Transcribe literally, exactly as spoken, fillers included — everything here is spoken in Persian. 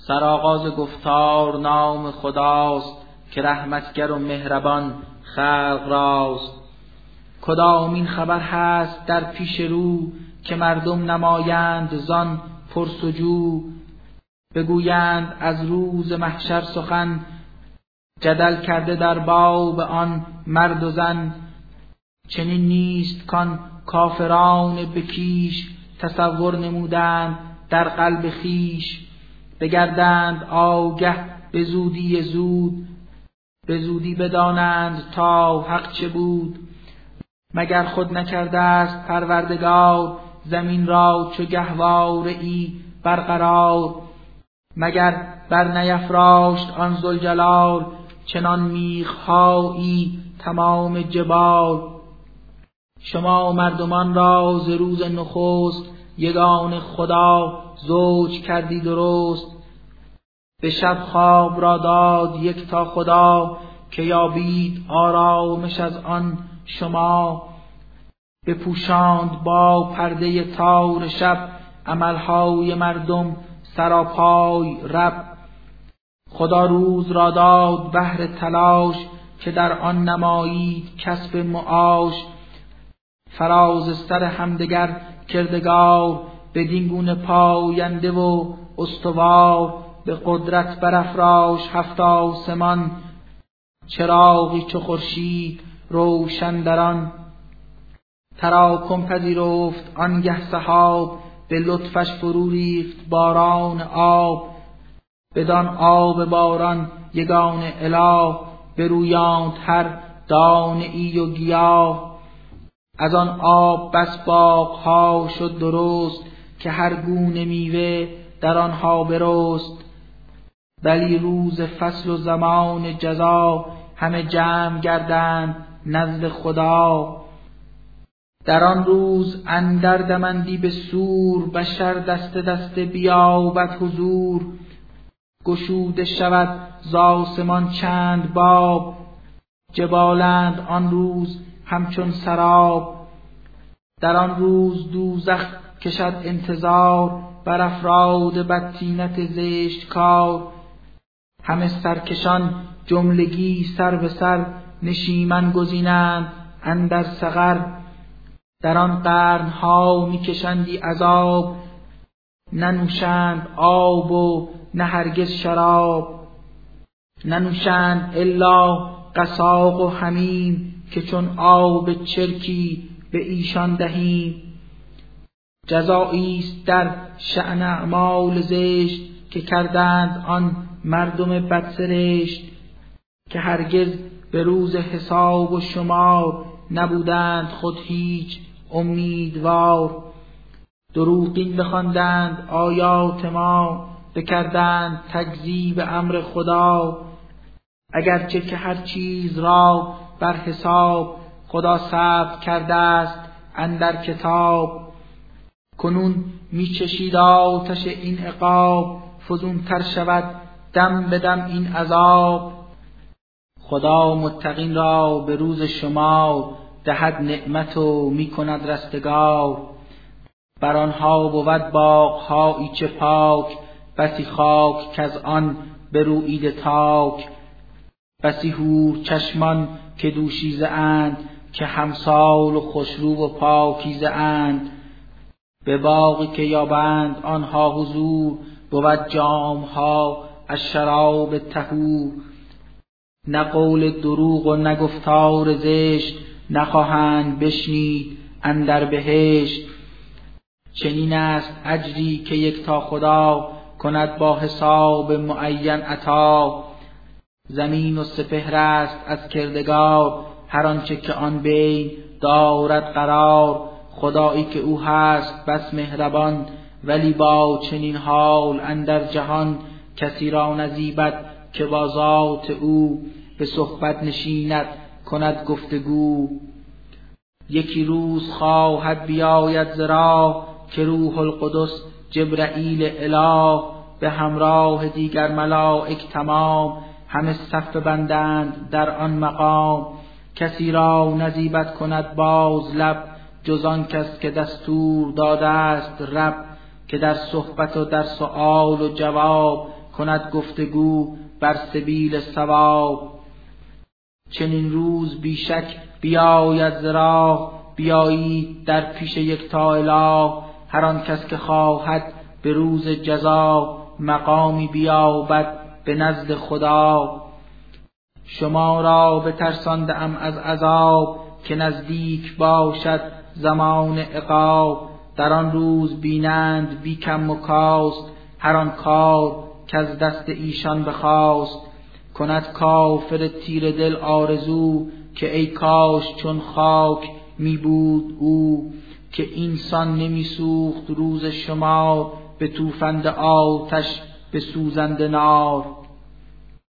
سرآغاز گفتار نام خداست، که رحمتگر و مهربان خلق راست. کدامین خبر هست در پیش رو، که مردم نمایند زان پرسجو. بگویند از روز محشر سخن، جدل کرده در باب آن مرد و زن. چنین نیست کان کافران بکیش، تصور نمودند در قلب خیش. بگردند آگه به زودی زود، به زودی بدانند تا حق چه بود. مگر خود نکرده است پروردگار، زمین را چو گهواره ای برقرار. مگر بر نیفراشت آن ذوالجلال، چنان میخهایی تمام جبال. شما مردمان را ز روز نخست، یگان خدا زوج کردی درست. به شب خواب را داد یک تا خدا، که یابید آرامش از آن شما. بپوشاند با پرده تار شب، عملهای مردم سراپای رب. خدا روز را داد بهر تلاش، که در آن نمایید کسب معاش. فراز سر همدگر کردگار، بدین گونه پاینده و استوار. به قدرت برافراش هفت آسمان، چراغی چو خورشید روشن در آن. تراکم پذیرفت آنگه سحاب، به لطفش فرو ریخت باران آب. بدان آب باران یگان اله، برویاند هر دانه ای و گیاه. از آن آب بس باغها شد درست، که هر گونه میوه در آنها برست. ولی روز فصل و زمان جزا، همه جمع گردند نزد خدا. در آن روز اندر دمندی به سور، بشر دست دست بیابد حضور. گشوده شود ز آسمان چند باب، جبالند آن روز همچون سراب. در آن روز دوزخ کشد انتظار، بر افراد بدطینت زشت کار. همه سرکشان جملگی سر به سر، نشیمن گزینند اندر سقر. در آن قرنها میکشندی عذاب، ننوشند آب و نه هرگز شراب. ننوشند الا قساق و حمیم، که چون آب چرکی به ایشان دهیم. جزاییست در شأن اعمال زشت، که کردند آن مردم بدسرشت. که هرگز به روز حساب و شمار، نبودند خود هیچ امیدوار. دروغین بخواندند آیات ما، بکردند تکذیب امر خدا. اگرچه که هر چیز را بر حساب، خدا ثبت کرده است اندر کتاب. کنون میچشید آتش این عقاب، فزون تر شود دم به دم این عذاب. خدا متقین را به روز شمار، دهد نعمت و میکند رستگار. بر آنها بود باغهایی چه پاک، بسی خاک کز آن بروییده تاک. بسی حور چشمان که دوشیزه اند، که همسال و خوشرو و پاکیزه اند. به باغی که یابند آنها حضور، بود جامها از شراب طهور. نه قول دروغ و نه گفتار زشت، نخواهند بشنید اندر بهشت. چنین است اجری که یک تا خدا، کند با حساب معین عطا. زمین و سپهر است از کردگار، هر آنچه که آن بین دارد قرار. خدایی که او هست بس مهربان، ولی با چنین حال اندر جهان. کسی را نزیبد که با ذات او، به صحبت نشیند کند گفتگو. یکی روز خواهد بیاید ز راه، که روح القدس جبرئیل اله. به همراه دیگر ملائک تمام، همه صف بندند در آن مقام. کسی را نزیبت کند باز لب، جز آن کس که دستور داده است رب. که در صحبت و در سؤال و جواب، کند گفتگو بر سبیل ثواب. چنین روز بیشک بیاید ز راه، بیایید در پیش یکتا اله. هر آن کس که خواهد به روز جزا، مقامی بیابد به نزد خدا. شما را بترسانده ام از عذاب، که نزدیک باشد زمان عقاب. در آن روز بینند بی کم و کاست، هر آن کار که از دست ایشان بخواست. کند کافر تیر دل آرزو، که ای کاش چون خاک می بود او. که اینسان نمی سوخت روز شمار، به توفند آتش به سوزنده نار.